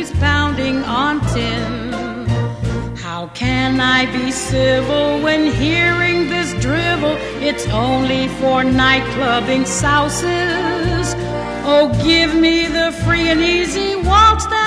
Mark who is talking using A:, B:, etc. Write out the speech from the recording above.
A: he's pounding on tin. How can I be civil when hearing this drivel? It's only for nightclubbing souses. Oh, give me the free and easy waltz that